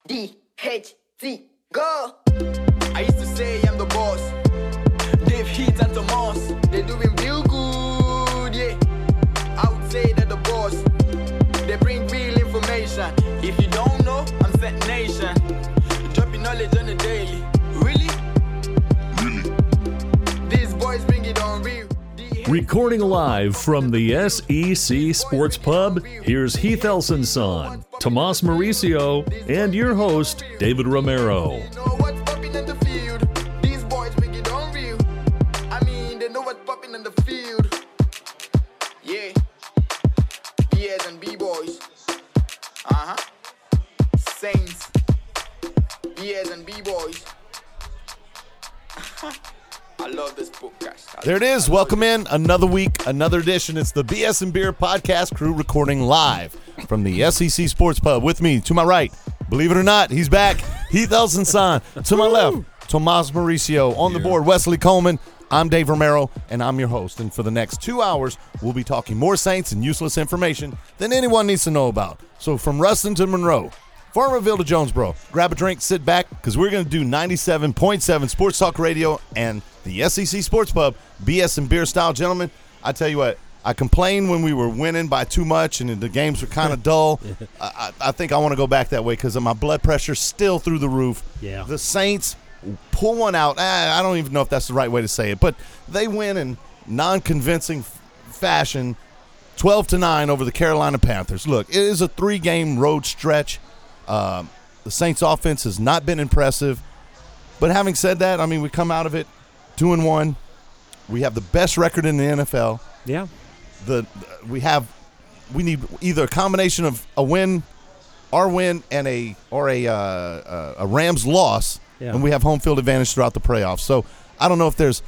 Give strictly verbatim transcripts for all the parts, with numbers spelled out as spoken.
D H T, go! I used to say I'm the boss. Dave Heat and Tomas, they're doing real good, yeah. I would say that the boss, they bring real information. If you don't know, I'm Set Nation. Dropping knowledge on the daily. Really? Really? These boys bring it on real. Recording live from the S E C Sports Pub, here's Heath Elson-Son, Tomas Mauricio, and your host, David Romero. Yeah, Beers and B-boys. Uh-huh. Saints. Beers and B-boys. I love this podcast. There it is. Welcome in. Another week, another edition. It's the B S and Beer podcast crew recording live from the S E C Sports Pub. With me, to my right, believe it or not, he's back. Heath Elson-Son. To my left, Tomas Mauricio. On the board, Wesley Coleman. I'm Dave Romero, and I'm your host. And for the next two hours, we'll be talking more Saints and useless information than anyone needs to know about. So from Ruston to Monroe, Farmerville to Jonesboro, grab a drink, sit back, because we're going to do ninety-seven point seven Sports Talk Radio and the S E C Sports Pub, B S and Beer style. Gentlemen, I tell you what, I complained when we were winning by too much and the games were kind of dull. I, I think I want to go back that way because my blood pressure's still through the roof. Yeah. The Saints pull one out. I don't even know if that's the right way to say it, but they win in non-convincing fashion, twelve to nine over the Carolina Panthers. Look, it is a three-game road stretch. Um, the Saints' offense has not been impressive, but having said that, I mean, we come out of it two and one. We have the best record in the N F L. Yeah. The we have we need either a combination of a win, our win, and a or a uh, a Rams loss. Yeah. And we have home field advantage throughout the playoffs. So I don't know if there's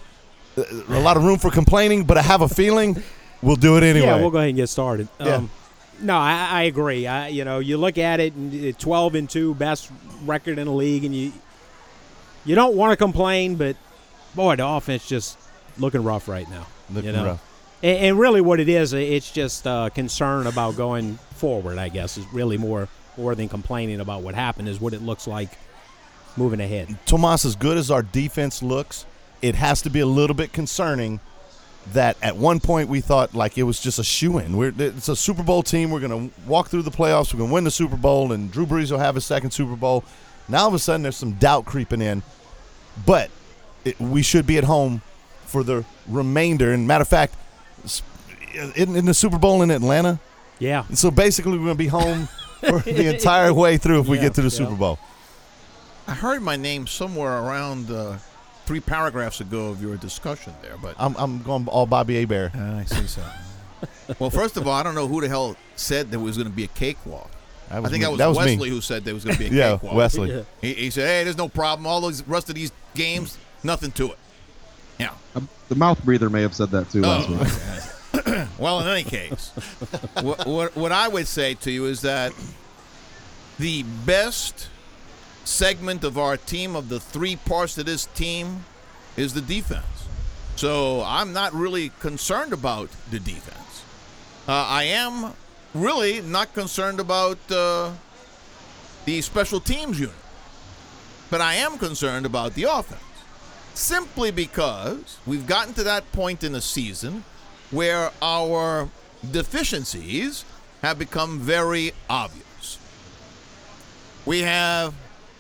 a lot of room for complaining, but I have a feeling we'll do it anyway. Yeah, we'll go ahead and get started. Yeah. Um, no, I, I agree. I, you know, you look at it, and twelve and two, best record in the league, and you you don't want to complain, but boy, the offense just looking rough right now. Looking you know? rough. And, and really, what it is, it's just uh, concern about going forward. I guess is really more more than complaining about what happened. Is what it looks like moving ahead. Tomas, as good as our defense looks, it has to be a little bit concerning that at one point we thought like it was just a shoo-in. We're, it's a Super Bowl team. We're going to walk through the playoffs. We're going to win the Super Bowl, and Drew Brees will have his second Super Bowl. Now all of a sudden there's some doubt creeping in. But it, we should be at home for the remainder. And matter of fact, in, in the Super Bowl in Atlanta. Yeah. So basically we're going to be home for the entire way through if we yeah, get to the yeah. Super Bowl. I heard my name somewhere around uh, three paragraphs ago of your discussion there, but I'm I'm going all Bobby Hebert. uh, I see so. Well, first of all, I don't know who the hell said there was going to be a cakewalk. That I was think me. that was, that was Wesley me. who said there was going to be a yeah, cakewalk. Wesley. Yeah. He, he said, "Hey, there's no problem. All those rest of these games, nothing to it." Yeah. Um, the mouth breather may have said that too last Oh, week. okay. Well, in any case, what, what what I would say to you is that the best segment of our team, of the three parts of this team, is the defense. So I'm not really concerned about the defense. Uh, I am really not concerned about uh, the special teams unit. But I am concerned about the offense. Simply because we've gotten to that point in the season where our deficiencies have become very obvious. We have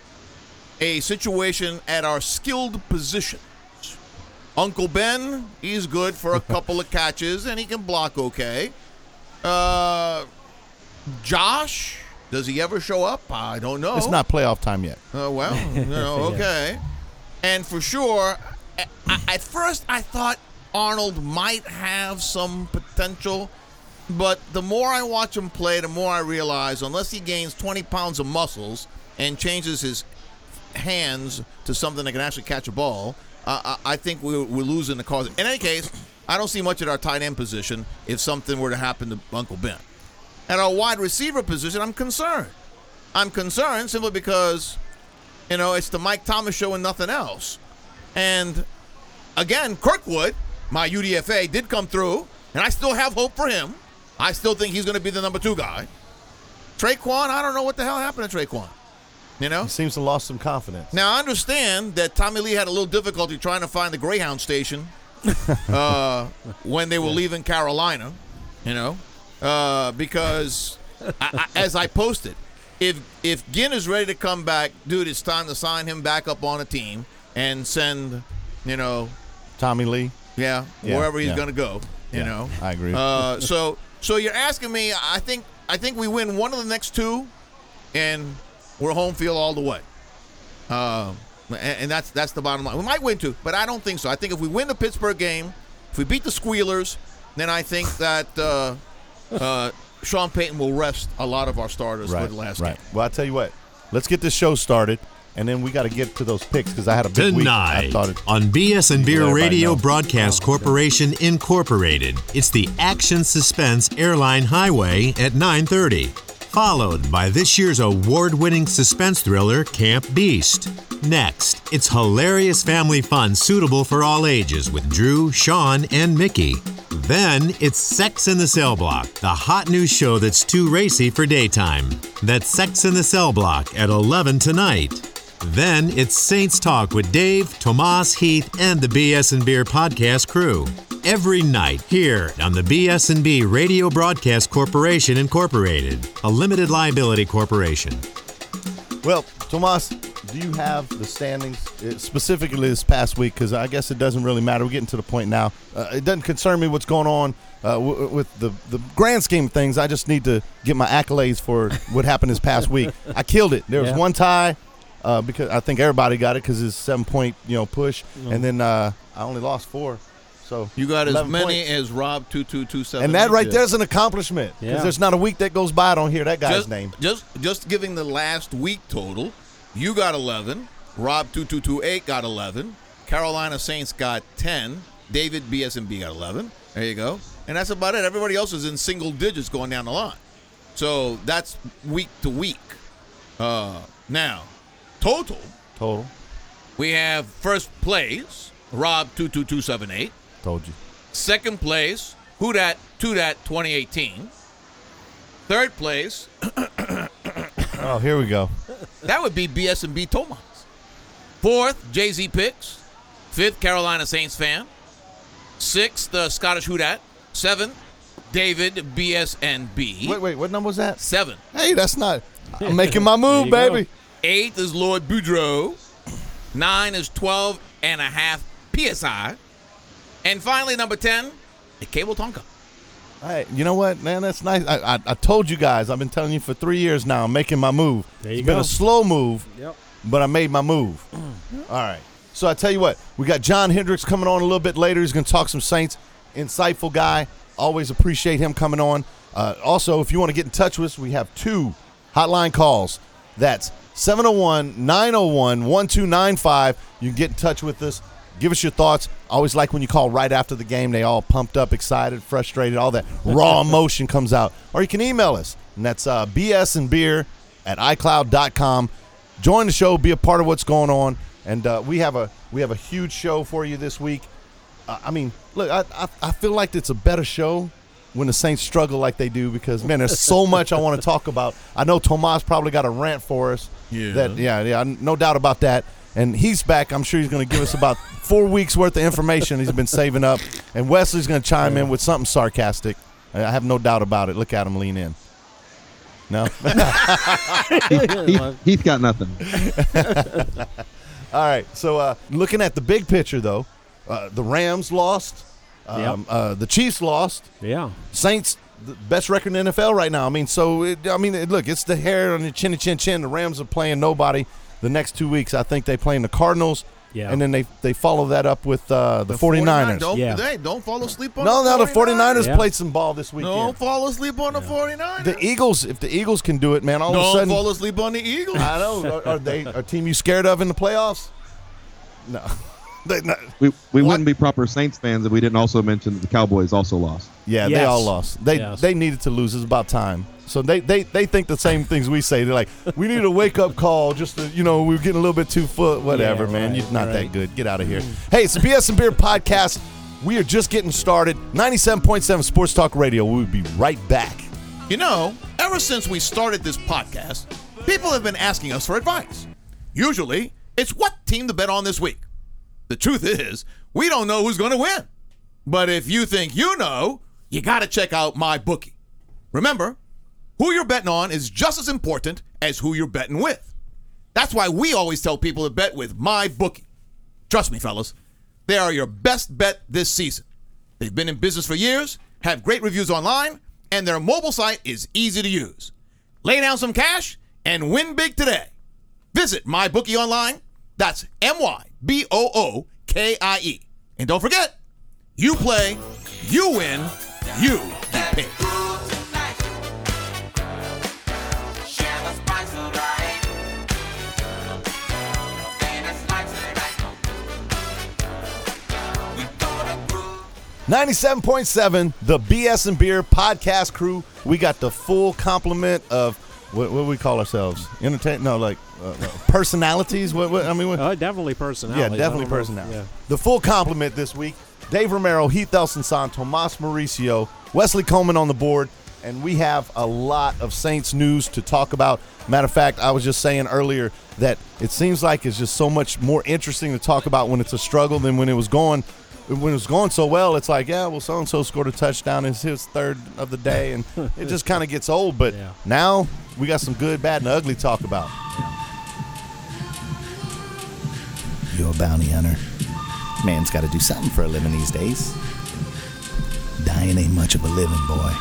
a situation at our skilled positions. Uncle Ben, he's good for a couple of catches, and he can block okay. Uh, Josh, does he ever show up? I don't know. It's not playoff time yet. Uh, well, you know, okay. And for sure, I, at first I thought Arnold might have some potential, but the more I watch him play, the more I realize unless he gains twenty pounds of muscles and changes his hands to something that can actually catch a ball, uh, I think we're, we're losing the cause. In any case, I don't see much at our tight end position if something were to happen to Uncle Ben. At our wide receiver position, I'm concerned. I'm concerned simply because, you know, it's the Mike Thomas show and nothing else. And, again, Kirkwood, my U D F A, did come through, and I still have hope for him. I still think he's going to be the number two guy. Traquan, I don't know what the hell happened to Traquan. You know? He seems to lost some confidence. Now, I understand that Tommy Lee had a little difficulty trying to find the Greyhound station uh, when they were leaving Carolina, you know, uh, because I, I, as I posted, if if Ginn is ready to come back, dude, it's time to sign him back up on a team and send, you know, Tommy Lee. yeah, Yeah, wherever he's yeah. going to go, you Yeah, know. I agree. Uh, so so you're asking me, I think I think we win one of the next two, and we're home field all the way. Uh, and, and that's that's the bottom line. We might win two, but I don't think so. I think if we win the Pittsburgh game, if we beat the Squealers, then I think that uh, uh, Sean Payton will rest a lot of our starters Right, for the last right. game. Well, I tell you what, let's get this show started, and then we got to get to those picks because I had a big week. I Tonight thought it, on B S and Let Beer everybody Radio know. Broadcast Corporation Incorporated, it's the Action Suspense Airline Highway at nine thirty, followed by this year's award-winning suspense thriller Camp Beast. Next, it's hilarious family fun suitable for all ages with Drew, Sean, and Mickey. Then it's Sex in the Cell Block, the hot new show that's too racy for daytime. That's Sex in the Cell Block at eleven tonight. Then it's Saints Talk with Dave, Tomas, Heath, and the B S and Beer podcast crew. Every night here on the B S and B Radio Broadcast Corporation Incorporated, a limited liability corporation. well, Tomas, do you have the standings uh, specifically this past week? Because I guess it doesn't really matter. We're getting to the point now. Uh, it doesn't concern me what's going on uh, w- with the, the grand scheme of things. I just need to get my accolades for what happened this past week. I killed it. There was Yeah. one tie uh, because I think everybody got it because it's a seven-point you know push, and then uh, I only lost four. So You got as eleven many points. as Rob two two two seven. And that right there is an accomplishment because Yeah. there's not a week that goes by I don't hear that guy's just, name. Just just giving the last week total, you got eleven. Rob two two two eight got eleven. Carolina Saints got ten. David B S and B got eleven. There you go. And that's about it. Everybody else is in single digits going down the line. So that's week to week. Uh, now, total, Total. we have first place, Rob two two two seven eight. Told you. Second place, Who Dat two Dat twenty eighteen. Third place, Oh, here we go. that would be B S and B Tomas. Fourth, Jay-Z Picks. Fifth, Carolina Saints fan. Sixth, uh, Scottish Who Dat. Seventh, David B S and B. Wait, wait, what number was that? Seven. Hey, that's not. I'm making my move, you go. baby. Eighth is Lord Boudreaux. Nine is twelve and a half P S I. And finally, number ten, Cable Tonka. Hey, you know what, man? That's nice. I, I I told you guys. I've been telling you for three years now. I'm making my move. There you it's been go. a slow move, Yep. but I made my move. All right. So I tell you what, we got John Hendricks coming on a little bit later. He's going to talk some Saints. Insightful guy. Always appreciate him coming on. Uh, also, if you want to get in touch with us, we have two hotline calls. That's seven oh one, nine oh one, one two nine five. You can get in touch with us. Give us your thoughts. I always like when you call right after the game. They all pumped up, excited, frustrated. All that raw emotion comes out. Or you can email us, and that's uh, b s and beer at i cloud dot com. Join the show. Be a part of what's going on. And uh, we have a we have a huge show for you this week. Uh, I mean, look, I, I I feel like it's a better show when the Saints struggle like they do because, man, there's so much I want to talk about. I know Tomas probably got a rant for us. Yeah. That, yeah, yeah, no doubt about that. And he's back. I'm sure he's going to give us about four weeks worth of information he's been saving up. And Wesley's going to chime in with something sarcastic. I have no doubt about it. Look at him lean in. No? Heath, Heath got nothing. All right. So uh, looking at the big picture, though, uh, the Rams lost. Um, Yep. uh, the Chiefs lost. Yeah. Saints, the best record in the N F L right now. I mean, so, it, I mean, it, look, it's the hair on the chinny chin chin. The Rams are playing nobody the next two weeks. I think they playing the Cardinals. Yeah. And then they, they follow that up with uh, the, 49ers. Don't, Yeah. hey, don't fall asleep on No, the no, the 49ers Yeah. played some ball this weekend. Don't fall asleep on the 49ers. The Eagles, if the Eagles can do it, man, all of a Don't sudden. fall asleep on the Eagles. I know. Are, are they a team you scared of in the playoffs? No. They- no. We we What? wouldn't be proper Saints fans if we didn't also mention that the Cowboys also lost. Yeah, they Yes. all lost. They Yes. they needed to lose. It's about time. So they, they, they think the same things we say. They're like, we need a wake up call. Just to, you know, we're getting a little bit too foot. Whatever, Yeah, man. right, You're not that right. good. Get out of here. Hey, it's the B S and Beer podcast. We are just getting started. ninety-seven point seven Sports Talk Radio. We'll be right back. You know, ever since we started this podcast, People have been asking us for advice. Usually, it's what team to bet on this week. The truth is, we don't know who's going to win. But if you think you know, you got to check out MyBookie. Remember, who you're betting on is just as important as who you're betting with. That's why we always tell people to bet with MyBookie. Trust me, fellas, they are your best bet this season. They've been in business for years, have great reviews online, and their mobile site is easy to use. Lay down some cash and win big today. Visit MyBookie online. That's M Y B O O K I E. And don't forget, you play, you win, you get paid. ninety-seven point seven, the B S and Beer podcast crew. We got the full complement of what, what do we call ourselves? Entertain? No, like uh, personalities. What, what I mean? What? Oh, definitely personality. Yeah, definitely personality. Yeah. The full complement this week: Dave Romero, Heath Elson-Son, Tomas Mauricio, Wesley Coleman on the board, and we have a lot of Saints news to talk about. Matter of fact, I was just saying earlier that it seems like it's just so much more interesting to talk about when it's a struggle than when it was going. When it was going so well, it's like, yeah, well, so-and-so scored a touchdown. It's his third of the day, and it just kind of gets old. But yeah. Now we got some good, bad, and ugly talk about. You're a bounty hunter. Man's got to do something for a living these days. Dying ain't much of a living, boy.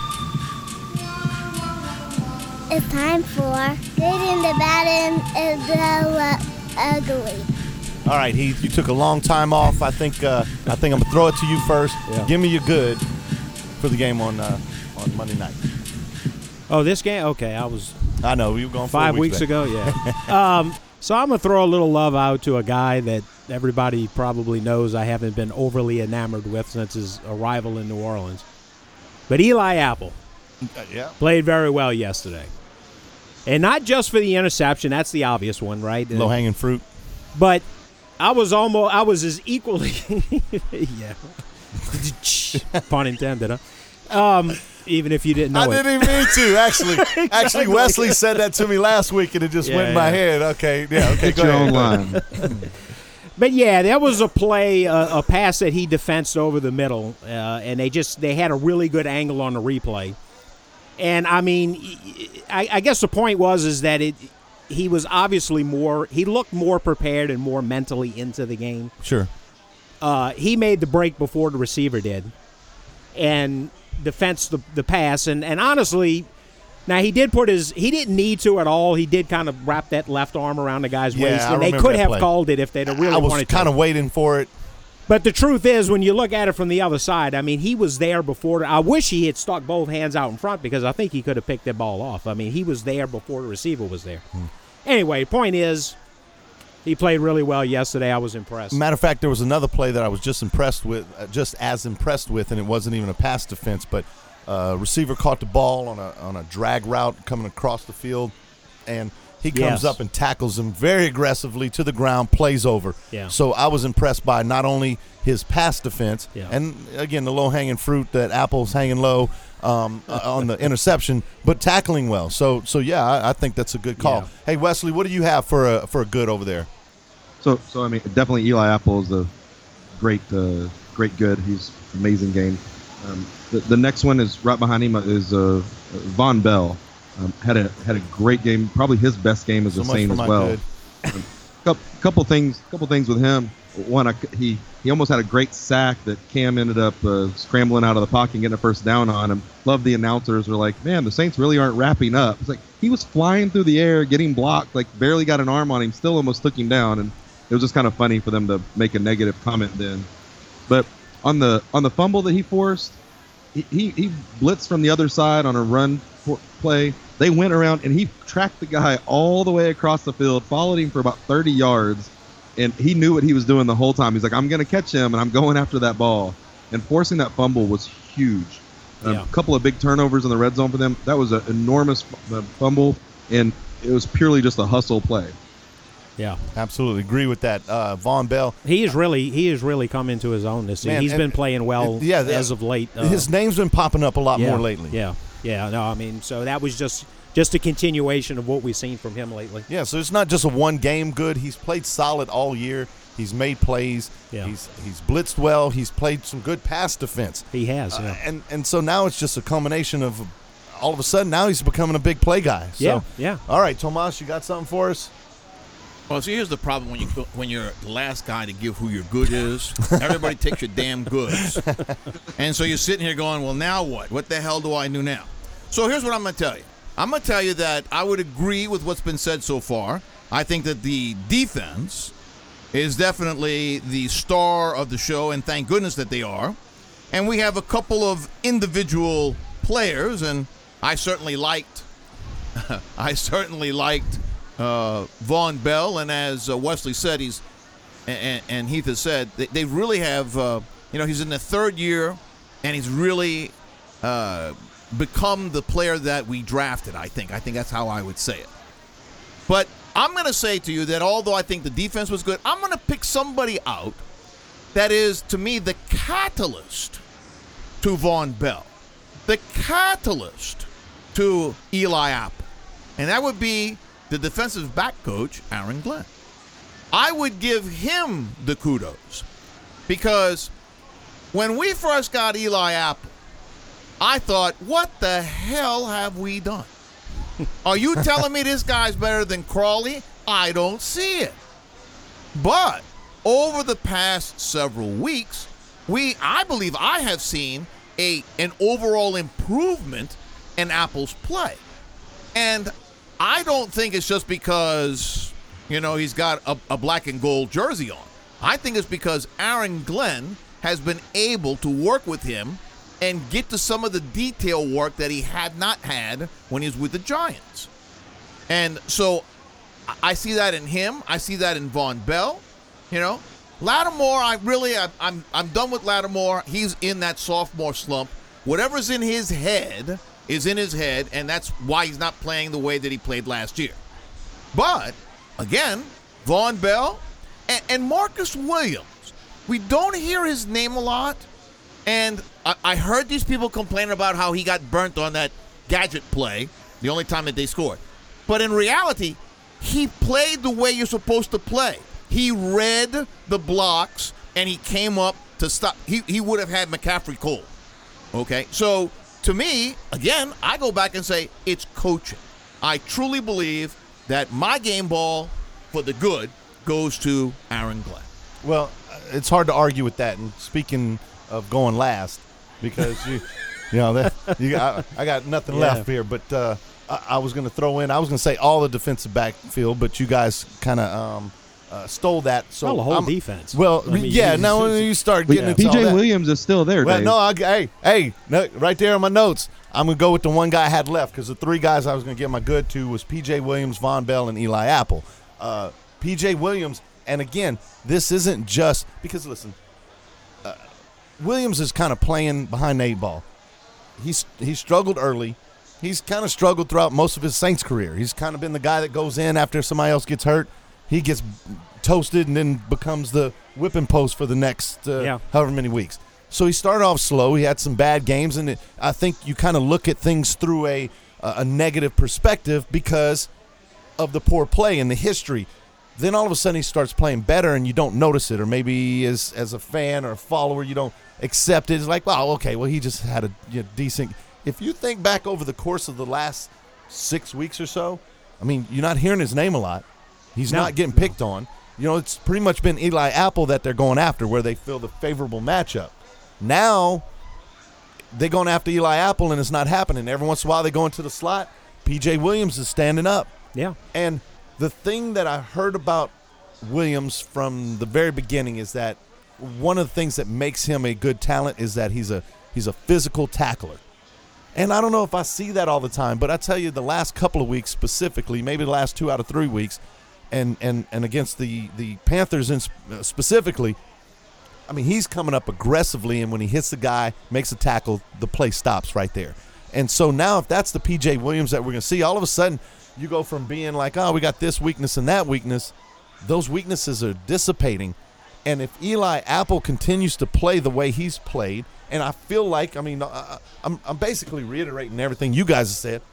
It's time for Good and the Bad and the Ugly. All right, Heath, you took a long time off. I think uh, I think I'm gonna throw it to you first. Yeah. Give me your good for the game on uh, on Monday night. Oh, this game? Okay, I was. I know you were going five four weeks, weeks ago. Yeah. um, so I'm gonna throw a little love out to a guy that everybody probably knows I haven't been overly enamored with since his arrival in New Orleans, but Eli Apple Uh, yeah. played very well yesterday, and not just for the interception. That's the obvious one, right? Low hanging fruit. But I was almost, I was as equally, yeah, pun intended, huh? Um, even if you didn't know I it. didn't even mean to, actually. Exactly. Actually, Wesley said that to me last week, and it just Yeah, went in my yeah. head. Okay, yeah, okay, Get go your ahead. own line. But yeah, that was a play, uh, a pass that he defensed over the middle, uh, and they just they had a really good angle on the replay. And I mean, I, I guess the point was is that it. He was obviously more, he looked more prepared and more mentally into the game. Sure. Uh, he made the break before the receiver did and defensed the, the pass. And, and honestly, now he did put his, he didn't need to at all. He did kind of wrap that left arm around the guy's Yeah, waist. I And they remember could that have play. called it if they'd have really I was wanted to. kind of waiting for it. But the truth is, when you look at it from the other side, I mean, he was there before. I wish he had stuck both hands out in front because I think he could have picked that ball off. I mean, he was there before the receiver was there. Hmm. Anyway, point is, he played really well yesterday. I was impressed. Matter of fact, there was another play that I was just impressed with, uh, just as impressed with, and it wasn't even a pass defense, but uh, receiver caught the ball on a on a drag route coming across the field, and he comes Yes. up and tackles him very aggressively to the ground, plays over. Yeah. So I was impressed by not only his pass defense, Yeah. and again, the low-hanging fruit that Apple's hanging low um, uh, on the interception, but tackling well. So, so yeah, I, I think that's a good call. Yeah. Hey, Wesley, what do you have for a, for a good over there? So, so I mean, definitely Eli Apple is a great, uh, great good. He's amazing game. Um, the, the next one is right behind him is uh, Von Bell. Um, had a had a great game, probably his best game as So a much Saint for as my well. good. Um, couple, couple things, couple things with him. One, I, he he almost had a great sack that Cam ended up uh, scrambling out of the pocket and getting a first down on him. Love the announcers were like, man, the Saints really aren't wrapping up. It's like he was flying through the air, getting blocked, like barely got an arm on him, still almost took him down, and it was just kind of funny for them to make a negative comment then. But on the on the fumble that he forced, he he, he blitzed from the other side on a run for, play. They went around and he tracked the guy all the way across the field, followed him for about thirty yards, and he knew what he was doing the whole time. He's like, I'm going to catch him, and I'm going after that ball. And forcing that fumble was huge. A Yeah. couple of big turnovers in the red zone for them. That was an enormous uh, fumble, and it was purely just a hustle play. Yeah, Absolutely agree with that. Uh, Von Bell, he is really he has really come into his own this season. Man, He's and- been playing well yeah, the- as of late. Uh, his name's been popping up a lot yeah, more lately. Yeah, yeah. No, I mean, so that was just just a continuation of what we've seen from him lately. Yeah, so it's not just a one game good. He's played solid all year. He's made plays. Yeah. He's he's blitzed well. He's played some good pass defense. He has, Uh, yeah. and and so now it's just a culmination of all of a sudden now he's becoming a big play guy. So, Yeah, yeah. All right, Tomas, you got something for us? Well, see, here's the problem when you when you're the last guy to give who your good is. Everybody takes your damn goods, and so you're sitting here going, "Well, now what? What the hell do I do now?" So here's what I'm going to tell you. I'm going to tell you that I would agree with what's been said so far. I think that the defense is definitely the star of the show, and thank goodness that they are. And we have a couple of individual players, and I certainly liked, I certainly liked. Uh, Von Bell, and as uh, Wesley said, he's and, and Heath has said, they, they really have, uh, you know, he's in the third year, and he's really uh, become the player that we drafted, I think. I think that's how I would say it. But I'm going to say to you that although I think the defense was good, I'm going to pick somebody out that is, to me, the catalyst to Von Bell, the catalyst to Eli Apple, and that would be the defensive back coach, Aaron Glenn. I would give him the kudos because when we first got Eli Apple, I thought, what the hell have we done? Are you telling me this guy's better than Crawley? I don't see it. But over the past several weeks, we, I believe I have seen a an overall improvement in Apple's play. And I don't think it's just because, you know, he's got a, a black and gold jersey on. I think it's because Aaron Glenn has been able to work with him and get to some of the detail work that he had not had when he was with the Giants. And so I see that in him. I see that in Von Bell. You know, Lattimore, I really, I, I'm, I'm done with Lattimore. He's in that sophomore slump. Whatever's in his head is in his head, and that's why he's not playing the way that he played last year. But, again, Von Bell and, and Marcus Williams, we don't hear his name a lot, and I, I heard these people complain about how he got burnt on that gadget play, the only time that they scored. But in reality, he played the way you're supposed to play. He read the blocks, and he came up to stop. He, he would have had McCaffrey cold. Okay, so to me, again, I go back and say it's coaching. I truly believe that my game ball for the good goes to Aaron Glenn. Well, it's hard to argue with that. And speaking of going last, because you, you know, that you, I, I got nothing Yeah. left here. But uh, I, I was going to throw in. I was going to say all the defensive backfield, but you guys kind of um, uh, stole that. So Well, the whole I'm- defense. Well, I mean, yeah. you- Now when you start getting into all P J that- Williams is still there, Well, Dave. no, I, hey, hey, no, right there on my notes. I'm gonna go with the one guy I had left because the three guys I was gonna give my good to was P J Williams, Von Bell, and Eli Apple. Uh, P J Williams, and again, this isn't just because listen, uh, Williams is kind of playing behind the eight ball. He's he struggled early. He's kind of struggled throughout most of his Saints career. He's kind of been the guy that goes in after somebody else gets hurt. He gets toasted and then becomes the whipping post for the next uh, Yeah. however many weeks. So he started off slow. He had some bad games, and it, I think you kind of look at things through a a negative perspective because of the poor play and the history. Then all of a sudden he starts playing better, and you don't notice it, or maybe as as a fan or a follower you don't accept it. It's like, wow, okay, well he just had a you know, decent. If you think back over the course of the last six weeks or so, I mean, you're not hearing his name a lot. He's No, not getting picked on. You know, it's pretty much been Eli Apple that they're going after, where they feel the favorable matchup. Now they're going after Eli Apple, and it's not happening. Every once in a while they go into the slot. P J Williams is standing up. Yeah. And the thing that I heard about Williams from the very beginning is that one of the things that makes him a good talent is that he's a he's a physical tackler. And I don't know if I see that all the time, but I tell you the last couple of weeks specifically, maybe the last two out of three weeks, and and, and against the, the Panthers in sp- specifically, I mean, he's coming up aggressively, and when he hits the guy, makes a tackle, the play stops right there. And so now if that's the P J Williams that we're going to see, all of a sudden you go from being like, oh, we got this weakness and that weakness, those weaknesses are dissipating. And if Eli Apple continues to play the way he's played, and I feel like, I mean, I, I'm, I'm basically reiterating everything you guys have said,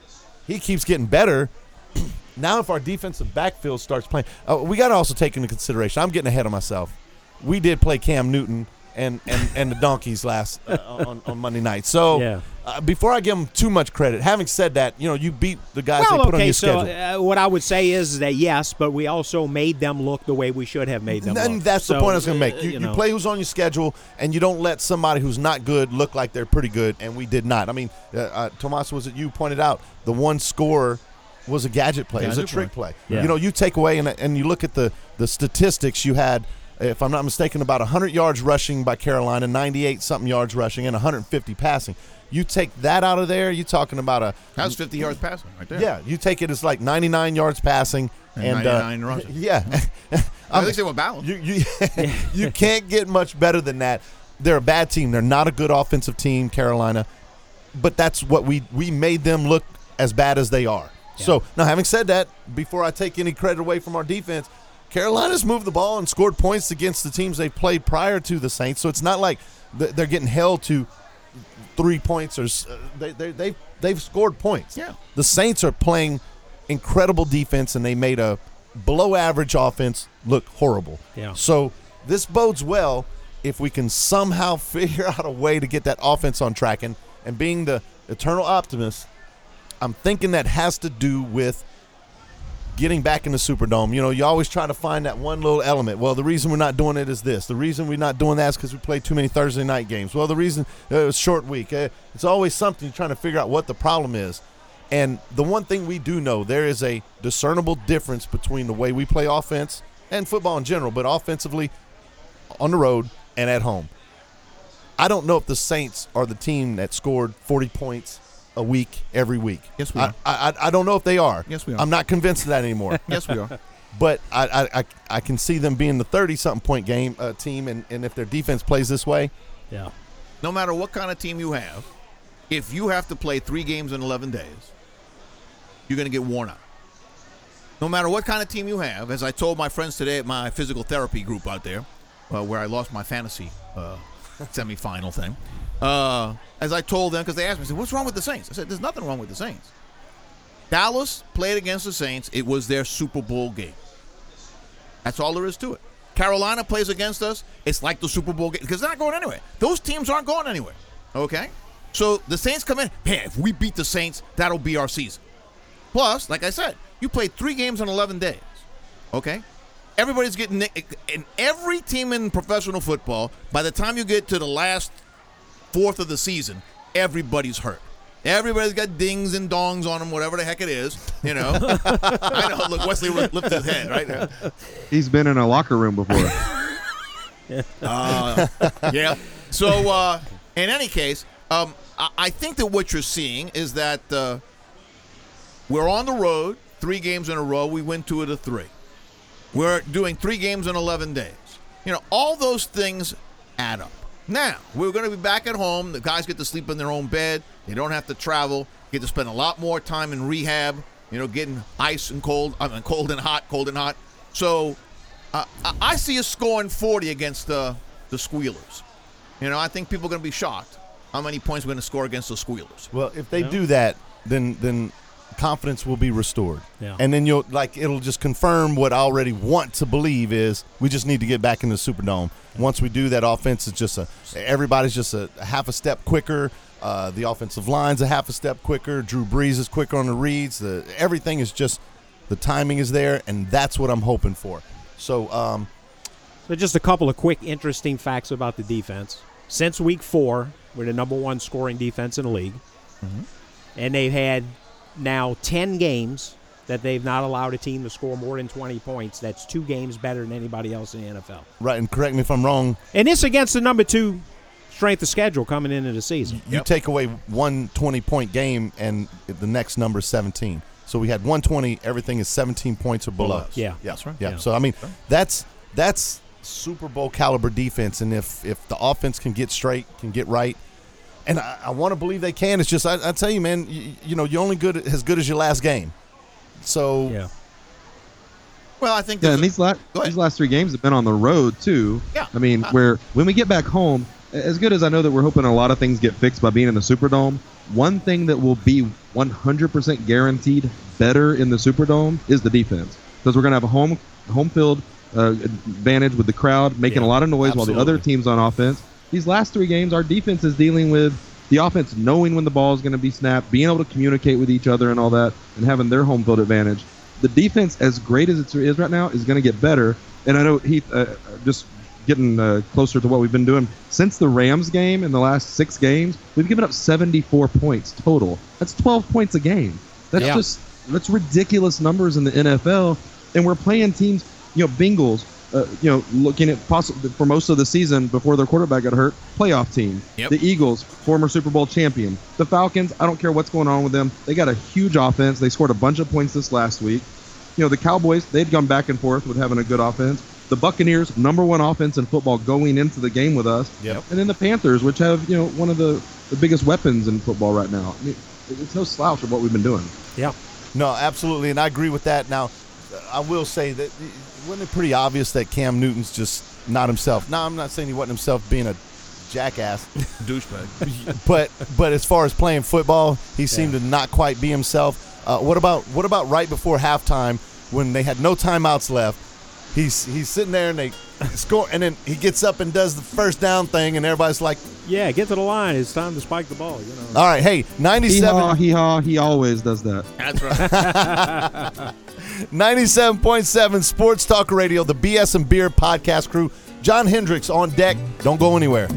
he keeps getting better. Now, if our defensive backfield starts playing, uh, we got to also take into consideration. I'm getting ahead of myself. We did play Cam Newton and, and, and the Donkeys last uh, on, on Monday night. So Yeah. uh, before I give them too much credit, having said that, you know, you beat the guys Well, they put okay, on your so schedule. uh, what I would say is that yes, but we also made them look the way we should have made them And look. that's the So, point I was going to uh, make. You, you know. play who's on your schedule, and you don't let somebody who's not good look like they're pretty good, and we did not. I mean, uh, uh, Tomas, was it you pointed out, the one score was a gadget play. It was a Gadget trick play. Yeah. You know, you take away, and, and you look at the, the statistics you had, if I'm not mistaken, about one hundred yards rushing by Carolina, ninety-eight something yards rushing, and one hundred fifty passing. You take that out of there, you're talking about a That was fifty yards passing right there. yeah. You take it as like ninety-nine yards passing And and, ninety-nine uh, rushing. Yeah, At least they were balanced. you you you can't get much better than that. They're a bad team. They're not a good offensive team, Carolina, but that's what we we made them look as bad as they are. So now, having said that, before I take any credit away from our defense, Carolina's moved the ball and scored points against the teams they played prior to the Saints. So it's not like th- they're getting held to three points or s- uh, they they they they've scored points. Yeah. The Saints are playing incredible defense, and they made a below average offense look horrible. Yeah. So this bodes well if we can somehow figure out a way to get that offense on track. And, and being the eternal optimist, I'm thinking that has to do with getting back in the Superdome. You know, you always try to find that one little element. Well, the reason we're not doing it is this. The reason we're not doing that is because we played too many Thursday night games. Well, the reason uh, it was a short week. Uh, it's always something you're trying to figure out what the problem is. And the one thing we do know, there is a discernible difference between the way we play offense and football in general, but offensively on the road and at home. I don't know if the Saints are the team that scored forty points a week every week. Yes, we I, are. I, I don't know if they are. Yes, we are. I'm not convinced of that anymore. Yes, we are. But I, I, I, I can see them being the thirty-something point game uh, team, and, and if their defense plays this way, Yeah. No matter what kind of team you have, if you have to play three games in eleven days, you're going to get worn out. No matter what kind of team you have, as I told my friends today at my physical therapy group out there, uh, where I lost my fantasy uh, semifinal thing, uh, as I told them, because they asked me, I said, what's wrong with the Saints? I said, there's nothing wrong with the Saints. Dallas played against the Saints. It was their Super Bowl game. That's all there is to it. Carolina plays against us. It's like the Super Bowl game because they're not going anywhere. Those teams aren't going anywhere. Okay? So the Saints come in. Man, if we beat the Saints, that'll be our season. Plus, like I said, you played three games in eleven days. Okay? Everybody's getting – in every team in professional football, by the time you get to the last fourth of the season, everybody's hurt. Everybody's got dings and dongs on them, whatever the heck it is, you know. I know. Look, Wesley lifted his head, right? He's been in a locker room before. Uh, yeah. So, uh, in any case, um, I, I think that what you're seeing is that uh, we're on the road, three games in a row. We win two of the three. We're doing three games in eleven days. You know, all those things add up. Now, we're going to be back at home. The guys get to sleep in their own bed. They don't have to travel. Get to spend a lot more time in rehab, you know, getting ice and cold. I mean, cold and hot, cold and hot. So uh, I see us scoring forty against uh, the Squealers. You know, I think people are going to be shocked how many points we're going to score against the Squealers. well, if they do that, then then confidence will be restored. Yeah. And then you'll like it'll just confirm what I already want to believe is we just need to get back in the Superdome. Once we do that, offense is just a everybody's just a, a half a step quicker. Uh, the offensive line's a half a step quicker. Drew Brees is quicker on the reads. The everything is just the timing is there, and that's what I'm hoping for. So, um, So just a couple of quick, interesting facts about the defense. Since week four, we're the number one scoring defense in the league. Mm-hmm. And they've had now ten games that they've not allowed a team to score more than twenty points. That's two games better than anybody else in the N F L. right, and correct me if I'm wrong. And this against the number two strength of schedule coming into the season. You take away one twenty-point game, and the next number is seventeen. So we had one twenty. Everything is seventeen points or below. Below. Yeah. Yeah, That's right. Yeah. Yeah. So I mean, that's that's Super Bowl caliber defense, and if if the offense can get straight, can get right, and I, I want to believe they can. It's just I, I tell you, man, you, you know, you're only good as good as your last game. So Yeah. Well, I think Yeah, there's and a- these last Go ahead. these last three games have been on the road too. Yeah. I mean, Uh, where when we get back home, as good as I know that we're hoping a lot of things get fixed by being in the Superdome, one thing that will be one hundred percent guaranteed better in the Superdome is the defense, because we're going to have a home home field uh, advantage with the crowd making Yeah, a lot of noise absolutely. while the other team's on offense. These last three games, our defense is dealing with the offense knowing when the ball is going to be snapped, being able to communicate with each other and all that, and having their home field advantage. The defense, as great as it is right now, is going to get better. And I know Heath, uh, just getting uh, closer to what we've been doing since the Rams game in the last six games, we've given up seventy-four points total. That's twelve points a game. That's Yeah. just that's ridiculous numbers in the N F L. And we're playing teams, you know, Bengals. Uh, you know, looking at possible for most of the season before their quarterback got hurt, playoff team. Yep. The Eagles, former Super Bowl champion. The Falcons, I don't care what's going on with them. They got a huge offense. They scored a bunch of points this last week. You know, the Cowboys, they'd gone back and forth with having a good offense. The Buccaneers, number one offense in football going into the game with us. Yep. And then the Panthers, which have, you know, one of the, the biggest weapons in football right now. I mean, it's no slouch of what we've been doing. Yeah. No, absolutely, and I agree with that. Now, I will say that wasn't it pretty obvious that Cam Newton's just not himself? No, I'm not saying he wasn't himself being a jackass, Douchebag. but but as far as playing football, he seemed to not quite be himself. Uh, what about what about right before halftime when they had no timeouts left? He's he's sitting there and they score, and then he gets up and does the first down thing, and everybody's like, Yeah, get to the line. It's time to spike the ball. You know. "All right, hey, Hee-haw, ninety-seven, hee-haw, he always does that. That's right. ninety-seven point seven Sports Talk Radio, the B S and Beer podcast crew. John Hendricks on deck. Don't go anywhere."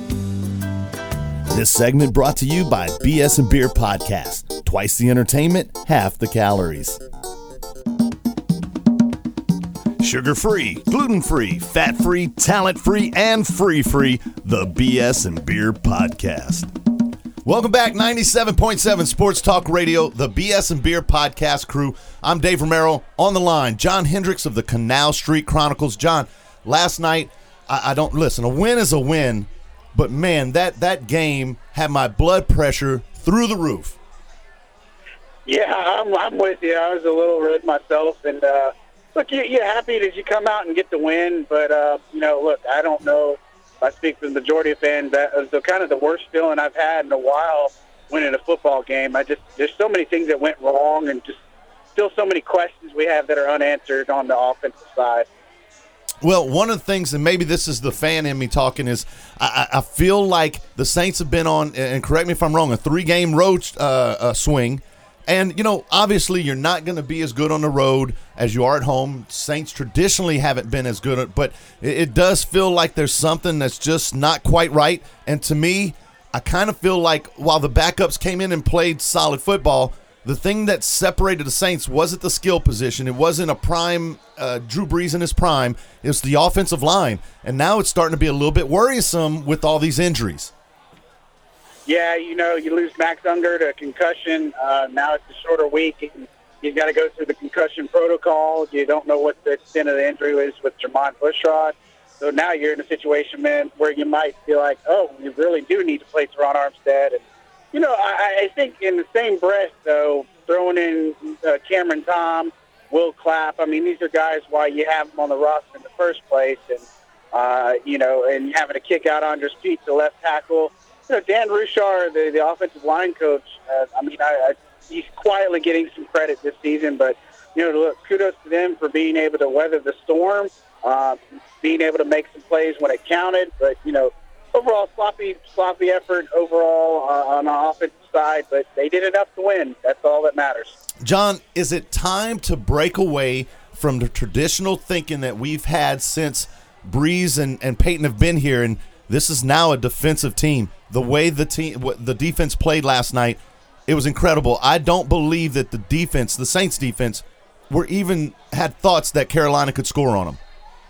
This segment brought to you by B S and Beer Podcast. Twice the entertainment, half the calories. Sugar-free, gluten-free, fat-free, talent-free, and free-free, the B S and Beer Podcast. Welcome back, ninety-seven point seven Sports Talk Radio, the B S and Beer Podcast crew. I'm Dave Romero. On the line, John Hendricks of the Canal Street Chronicles. John, last night, I, I don't, listen, a win is a win, but man, that, that game had my blood pressure through the roof. Yeah, I'm, I'm with you. I was a little red myself, and uh, look, you, you're happy that you come out and get the win, but uh, you know, look, I don't know. I speak for the majority of fans. That was the kind of the worst feeling I've had in a while winning a football game. I just there's so many things that went wrong, and just still so many questions we have that are unanswered on the offensive side. Well, one of the things, and maybe this is the fan in me talking, is I, I feel like the Saints have been on, and correct me if I'm wrong, a three-game road uh, uh, swing. And, you know, obviously you're not going to be as good on the road as you are at home. Saints traditionally haven't been as good, but it, it does feel like there's something that's just not quite right. And to me, I kind of feel like while the backups came in and played solid football, the thing that separated the Saints wasn't the skill position. It wasn't a prime uh, Drew Brees in his prime. It was the offensive line. And now it's starting to be a little bit worrisome with all these injuries. Yeah, you know, you lose Max Unger to concussion. Uh, now it's a shorter week. You've got to go through the concussion protocol. You don't know what the extent of the injury is with Jermon Bushrod. So now you're in a situation, man, where you might feel like, oh, you really do need to play Teron Armstead. And, you know, I, I think in the same breath, though, throwing in uh, Cameron Tom, Will Clapp, I mean, these are guys why you have them on the roster in the first place. And, uh, you know, and having to kick out Andres Pete, the left tackle. You know, Dan Rushar, the, the offensive line coach, uh, I mean, I, I, he's quietly getting some credit this season, but, you know, look, kudos to them for being able to weather the storm, uh, being able to make some plays when it counted. But, you know, overall, sloppy, sloppy effort overall uh, on the offensive side, but they did enough to win. That's all that matters. John, is it time to break away from the traditional thinking that we've had since Breeze and, and Peyton have been here, and this is now a defensive team? The way the team, the defense played last night, it was incredible. I don't believe that the defense, the Saints defense, were even had thoughts that Carolina could score on them.